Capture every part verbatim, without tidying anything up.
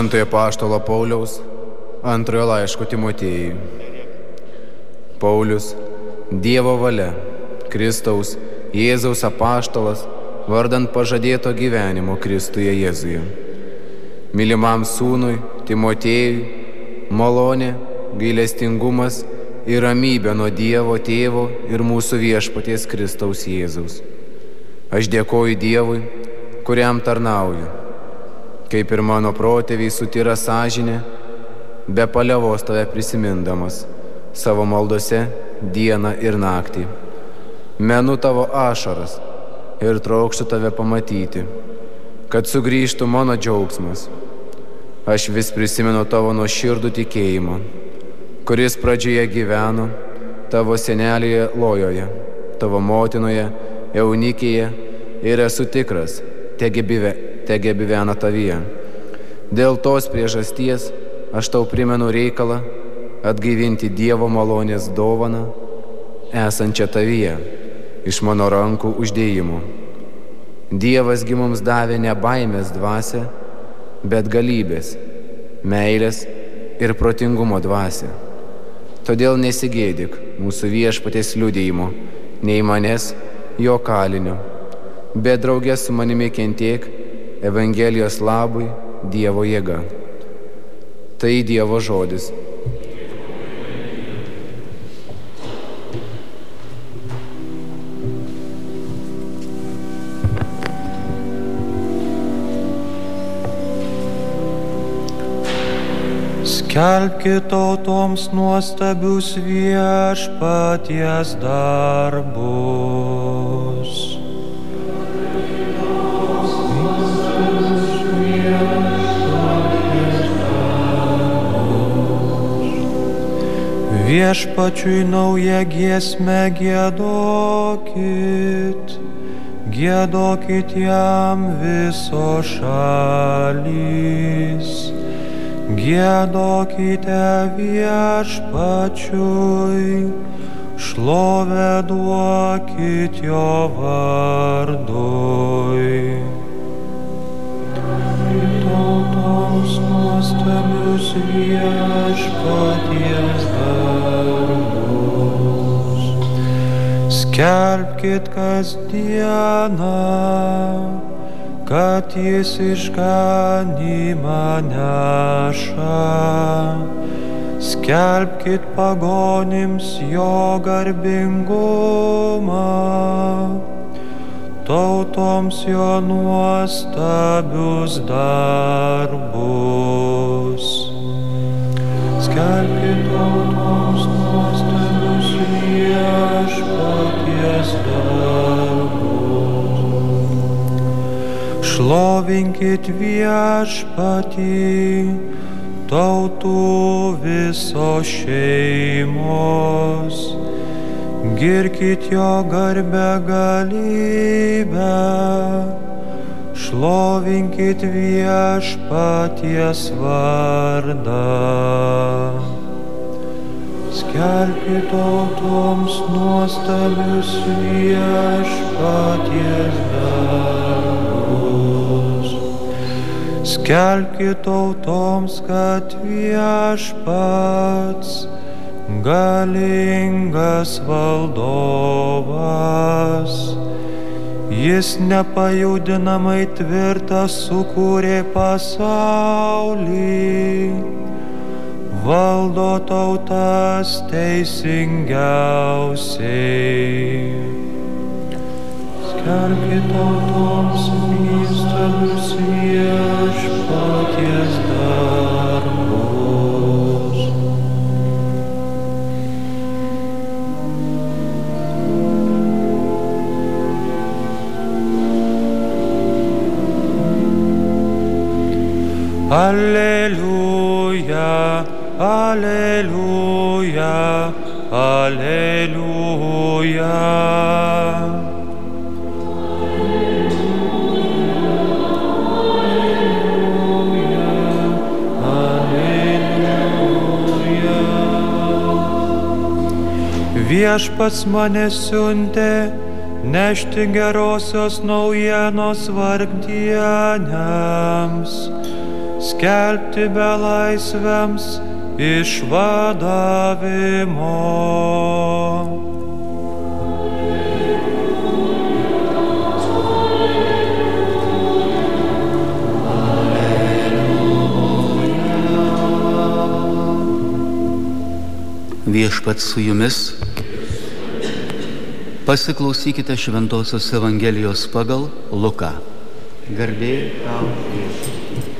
Šventojo apaštalo Pauliaus antrojo laiško Timotiejui. Paulius, Dievo valia, Kristaus, Jėzaus apaštalas, vardant pažadėto gyvenimo Kristuje Jėzuje. Mylimam sūnui Timotiejui, malonė, gailestingumas ir ramybė nuo Dievo Tėvo ir mūsų viešpaties Kristaus Jėzaus. Aš dėkoju Dievui, kuriam tarnauju, kaip ir mano protėviai su tyra sąžinė, be paliovos tave prisimindamas, savo maldose dieną ir naktį. Menu tavo ašaras ir trokštu tave pamatyti, kad sugrįžtų mano džiaugsmas. Aš vis prisimenu tavo nuoširdų tikėjimą, kuris pradžioje gyveno tavo senelėje Lojoje, tavo motinoje Eunikėje, ir esu tikras, tege gyvena tavyje. Dėl tos priežasties aš tau primenu reikalą atgaivinti Dievo malonės dovaną, esančią tavyje, iš mano rankų uždėjimų. Dievas gi mums davė ne baimės dvasią, bet galybės, meilės ir protingumo dvasią. Todėl nesigėdik mūsų viešpaties liudijimo, nei manęs, jo kalinio, bet drauge su manimi kentėk Evangelijos labui Dievo jėga. Tai Dievo žodis. Skelbkit tautoms nuostabius viešpaties darbus. Viešpačiui naują giesmę giedokit, giedokit jam visos šalys. Giedokite viešpačiui, šlovę duokit jo vardui. Tautoms nuostabius viešpaties darbus. Skelbkit kasdieną, kad jis išganymą neša. Skelbkit pagonims jo garbingumą, tautoms jo nuostabius darbus. Skelbkit tautoms nuostabius viešpaties darbus. Šlovinkit viešpatį, tautų visos šeimos, girkit jo garbę galybę, šlovinkit viešpaties vardą. Skelbkit tautoms nuostabius viešpaties darbus. Skelbkit tautoms, kad viešpats galingas valdovas, jis nepajudinamai tvirtas sukūrė pasaulį, valdo tautas teisingiausiai. Skelbkit tautoms nuostabius viešpaties darbus. Alleluja, alleluja, alleluja. Viešpats mane siuntė nešti gerosios naujienos vargdieniams, skelbti belaisviams išvadavimo. Viešpats su jumis. Pasiklausykite Šventosios Evangelijos pagal Luką. Garbė tau, Jėzau.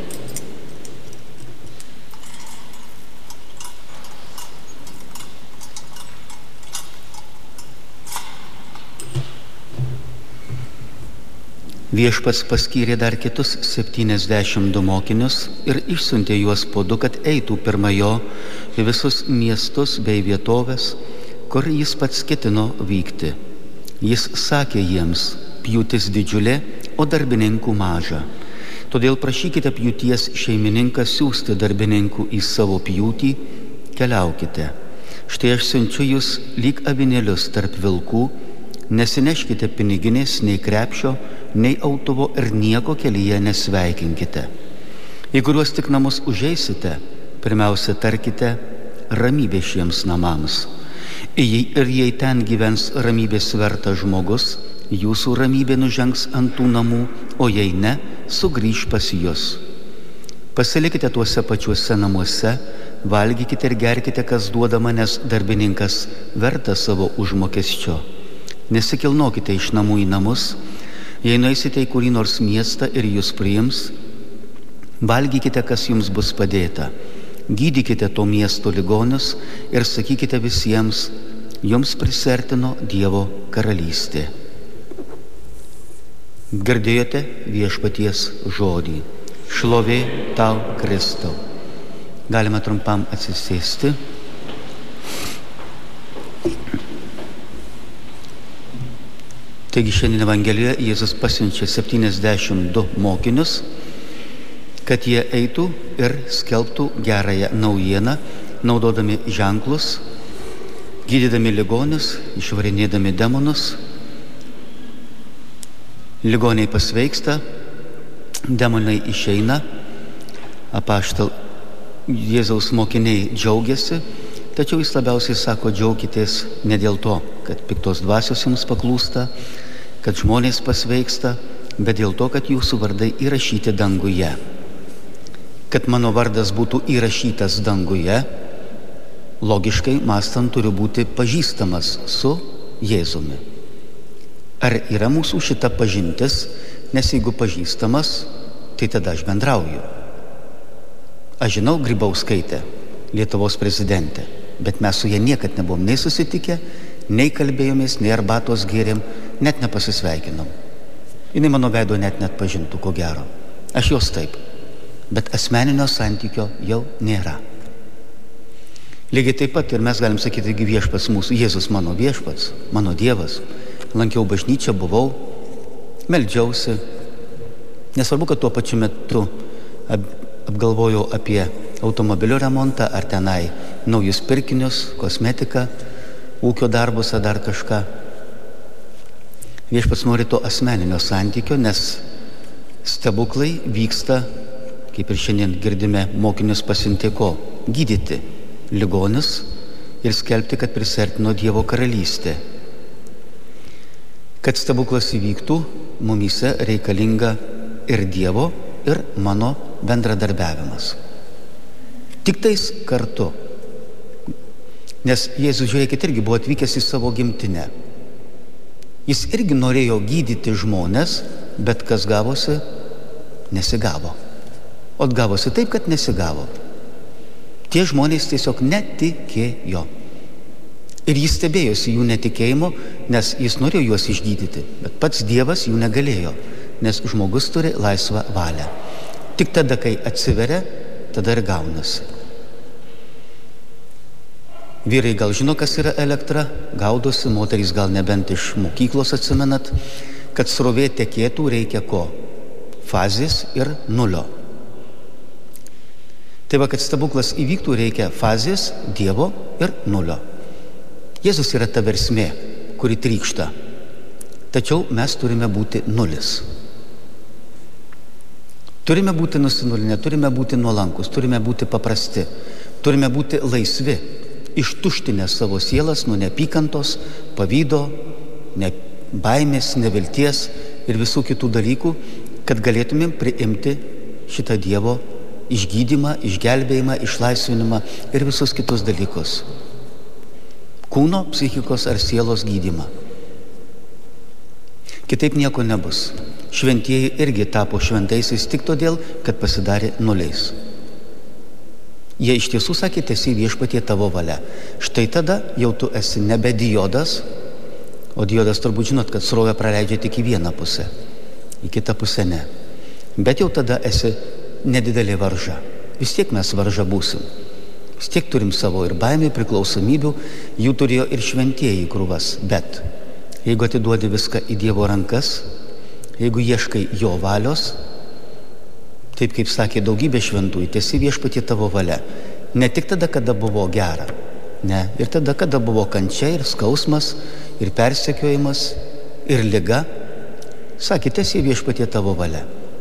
Viešpats paskyrė dar kitus septyniasdešimt du mokinius ir išsiuntė juos po du, kad eitų pirma jo į visus miestus bei vietovės, kur jis pats ketino vykti. Jis sakė jiems: pjūtis didžiulė, o darbininkų maža. Todėl prašykite pjūties šeimininką siųsti darbininkų į savo pjūtį, keliaukite. Štai aš siunčiu jūs lyg avinėlius tarp vilkų, nesineškite piniginės nei krepšio, nei autuvo ir nieko kelyje nesveikinkite. Į kuriuos tik namus užeisite, pirmiausia tarkite: ramybė šiems namams. Ir jei ten gyvens ramybės vertas žmogus, jūsų ramybė nužengs ant tų namų, o jei ne, sugrįš pas jus. Pasilikite tuose pačiuose namuose, valgykite ir gerkite, kas duodama, nes darbininkas vertas savo užmokesčio. Nesikilnokite iš namų į namus. Jei nueisite į kurį nors miestą ir jūs priims, valgykite, kas jums bus padėta. Gydykite to miesto ligonius ir sakykite visiems: jums prisertino Dievo karalystė. Girdėjote viešpaties žodį. Šlovė tau, Kristau. Galime trumpam atsisėsti. Taigi šiandien Evangelijoje Jėzus pasiunčia septyniasdešimt du mokinius, kad jie eitų ir skelbtų gerąją naujieną, naudodami ženklus, gydydami ligonius, išvarinėdami demonus. Ligoniai pasveiksta, demonai išeina, apaštal Jėzaus mokiniai džiaugiasi, tačiau jis labiausiai sako: džiaukitės ne dėl to, kad piktos dvasios jums paklūsta, kad žmonės pasveiksta, bet dėl to, kad jūsų vardai įrašyti danguje. Kad mano vardas būtų įrašytas danguje, logiškai mąstant turi būti pažįstamas su Jėzumi. Ar yra mūsų šita pažintis, nes jeigu pažįstamas, tai tada aš bendrauju. Aš žinau Grybauskaitę, Lietuvos prezidentę, bet mes su ja niekad nebuvom nei susitikę, nei kalbėjomės, nei arbatos gėrėm, net nepasisveikinom. Jinai mano veido net net pažintų, ko gero. Aš jos taip, bet asmeninio santykio jau nėra. Lygiai taip pat ir mes galim sakyti, taigi viešpats mūsų, Jėzus mano viešpats, mano Dievas. Lankiau bažnyčią, buvau, meldžiausi. Nesvarbu, kad tuo pačiu metu apgalvojau apie automobilio remontą, ar tenai naujus pirkinius, kosmetiką, ūkio darbus ar dar kažką. Viešpats nori to asmeninio santykio, nes stebuklai vyksta, kaip ir šiandien girdime, mokinius pasiuntė ko? Gydyti ligonius ir skelbti, kad prisertino Dievo karalystė. Kad stebuklas įvyktų, mumyse reikalinga ir Dievo, ir mano bendradarbiavimas. Tik tais kartu. Nes Jėzus, žiūrėkit, irgi buvo atvykęs į savo gimtinę. Jis irgi norėjo gydyti žmones, bet kas gavosi? Nesigavo. O gavosi taip, kad nesigavo. Tie žmonės tiesiog netikėjo. Ir jis stebėjosi jų netikėjimo, nes jis norėjo juos išgydyti, bet pats Dievas jų negalėjo, nes žmogus turi laisvą valią. Tik tada, kai atsiveria, tada ir gaunasi. Vyrai gal žino, kas yra elektra, gaudosi, moterys gal nebent iš mokyklos atsimenat, kad srovė tekėtų reikia ko? Fazės ir nulio. Tai va, kad stebuklas įvyktų, reikia fazės, Dievo ir nulio. Jėzus yra ta versmė, kuri trykšta. Tačiau mes turime būti nulis. Turime būti nusinulinę, turime būti nuolankus, turime būti paprasti, turime būti laisvi, ištuštinę savo sielas nuo neapykantos, pavydo, ne baimės, nevilties ir visų kitų dalykų, kad galėtumėm priimti šitą Dievo išgydymą, išgelbėjimą, išlaisvinimą ir visus kitus dalykus. Kūno, psichikos ar sielos gydymą. Kitaip nieko nebus. Šventieji irgi tapo šventaisiais tik todėl, kad pasidarė nuliais. Jie iš tiesų sakė, tiesiai viešpatie tavo valia. Štai tada jau tu esi nebe diodas, o diodas turbūt žinot, kad srovę praleidžia tik į vieną pusę, į kitą pusę ne. Bet jau tada esi nedidelė varža. Vis tiek mes varža būsim. Vis tiek turim savo ir baimį, priklausomybių, jų turėjo ir šventieji krūvas. Bet jeigu atiduodi viską į Dievo rankas, jeigu ieškai jo valios, taip kaip sakė daugybė šventųjų, tiesi viešpatie tavo valia. Ne tik tada, kada buvo gera, ne, ir tada, kada buvo kančia ir skausmas, ir persekiojimas, ir liga, sakė, tiesi viešpatie tavo valia.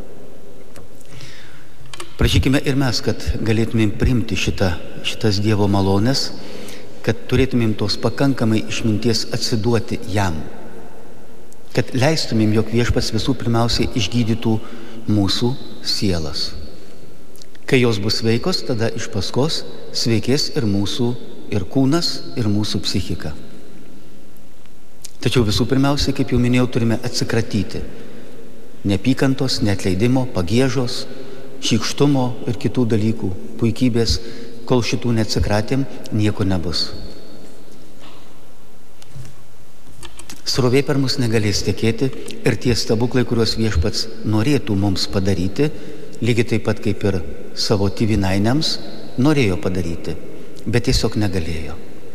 Prašykime ir mes, kad galėtumėm priimti šitą, šitas Dievo malonės, kad turėtumėm tos pakankamai išminties atsiduoti jam, kad leistumėm, jog viešpats visų pirmiausiai išgydytų mūsų sielas. Kai jos bus sveikos, tada iš paskos sveikės ir mūsų ir kūnas, ir mūsų psichika. Tačiau visų pirmiausiai, kaip jau minėjau, turime atsikratyti neapykantos, neatleidimo, pagiežos, šykštumo ir kitų dalykų, puikybės. Kol šitų neatsikratėm, nieko nebus. Srovė per mus negalės tekėti ir tie stebuklai, kuriuos viešpats norėtų mums padaryti, lygiai taip pat kaip ir savo tėvynainiams, norėjo padaryti, bet tiesiog negalėjo.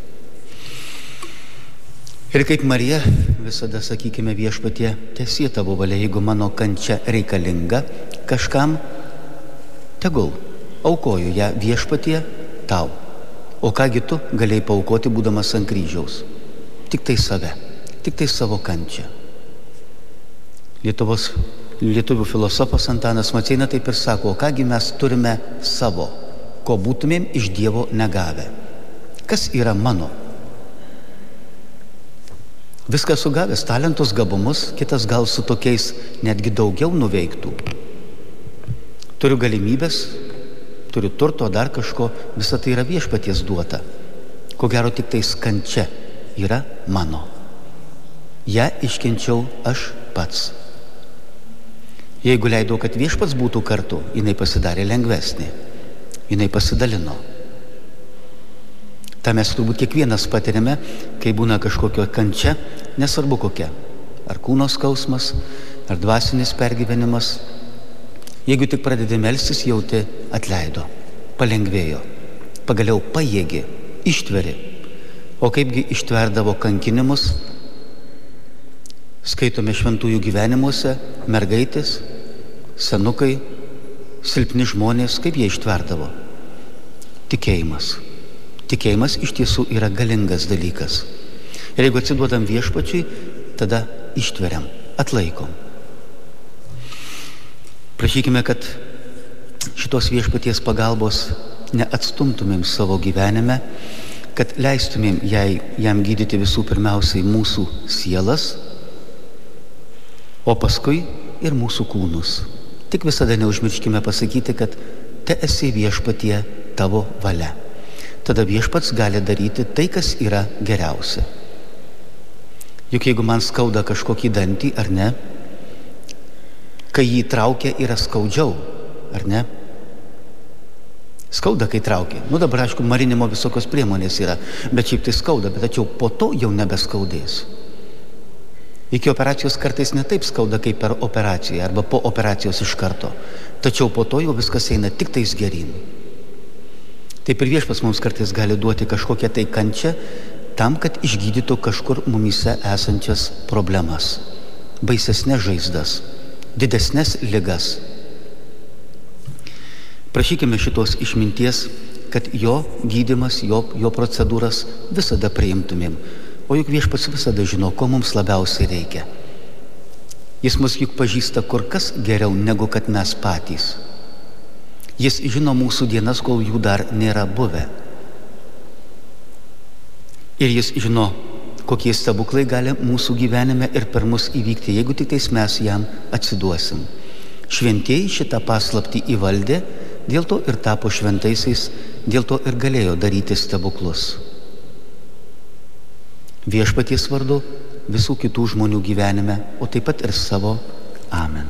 Ir kaip Marija, visada sakykime viešpatie, tiesie tavo valia, jeigu mano kančia reikalinga kažkam, tegul, aukoju ją viešpatie tau. O kągi tu galėjai paaukoti, būdamas ant kryžiaus? Tik tai save, tik tai savo kančią. Lietuvos, lietuvių filosofas Antanas Maceina taip ir sako, o kągi mes turime savo, ko būtumėm iš Dievo negavę. Kas yra mano? Viską sugavęs, talentus, gabumus, kitas gal su tokiais netgi daugiau nuveiktų. Turiu galimybės, turiu turto, dar kažko, visa tai yra viešpaties duota. Ko gero tik tai kančia yra mano. Ja iškenčiau aš pats. Jeigu leidau, kad viešpats būtų kartu, jinai pasidarė lengvesnė. Jinai pasidalino. Ta mes turbūt kiekvienas patiriame, kai būna kažkokio kančia, nesvarbu kokia. Ar kūno skausmas, ar dvasinis pergyvenimas. Jeigu tik pradedi melstis, jauti atleido, palengvėjo, pagaliau pajėgi, ištveri. O kaipgi ištverdavo kankinimus, skaitome šventųjų gyvenimuose, mergaitės, senukai, silpni žmonės, kaip jie ištverdavo. Tikėjimas. Tikėjimas iš tiesų yra galingas dalykas. Ir jeigu atsiduodam viešpačiui, tada ištveriam, atlaikom. Prašykime, kad šitos viešpaties pagalbos neatstumtumėm savo gyvenime, kad leistumėm jai, jam gydyti visų pirmiausiai mūsų sielas, o paskui ir mūsų kūnus. Tik visada neužmirškime pasakyti, kad te esi viešpatie tavo valia. Tada viešpats gali daryti tai, kas yra geriausia. Juk jeigu man skauda kažkokį dantį, ar ne, kai jį traukia, yra skaudžiau, ar ne? Skauda, kai traukia. Nu dabar, aišku, marinimo visokios priemonės yra, bet šiaip tai skauda, bet tačiau po to jau nebeskaudės. Iki operacijos kartais ne taip skauda, kaip per operaciją, arba po operacijos iš karto. Tačiau po to jau viskas eina tik tais geryn. Taip ir viešpas mums kartais gali duoti kažkokią tai kančią, tam, kad išgydytų kažkur mumyse esančias problemas, baisesnes žaizdas, didesnes ligas. Prašykime šitos išminties, kad jo gydymas, jo, jo procedūras visada priimtumėm. O juk viešpats visada žino, ko mums labiausiai reikia. Jis mus juk pažįsta kur kas geriau negu kad mes patys. Jis žino mūsų dienas, kol jų dar nėra buvę. Ir jis žino, kokie stebuklai gali mūsų gyvenime ir per mus įvykti, jeigu tik tais mes jam atsiduosim. Šventieji šitą paslaptį įvaldė, dėl to ir tapo šventaisiais, dėl to ir galėjo daryti stebuklus. Viešpaties vardu visų kitų žmonių gyvenime, o taip pat ir savo. Amen.